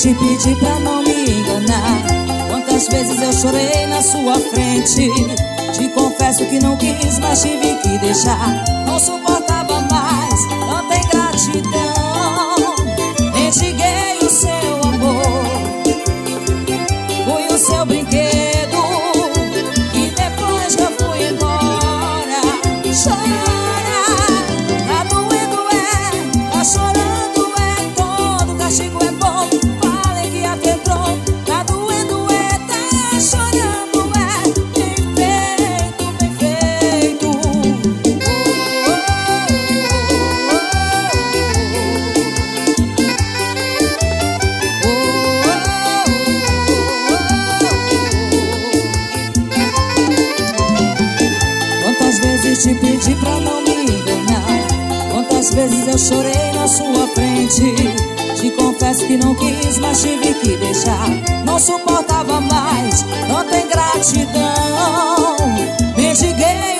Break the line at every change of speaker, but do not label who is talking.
vezes te pedi pra não me enganar? Quantas vezes eu chorei na sua frente? Te confesso que não quis, mas tive que deixar. Não suportava mais tanta ingratidão. Endiguei o seu amor, fui o seu brinquedo, e depois que eu fui embora, chora. Tá doendo tá chorando todo castigo é bom. Falei que atentou. Tá doendo tá chorando bem feito, bem feito. Quantas vezes te pedi pra não me enganar? Quantas vezes eu chorei na sua frente? Te confesso que não quis, mas tive que deixar. Não suportava mais tanta ingratidão. Mendiguei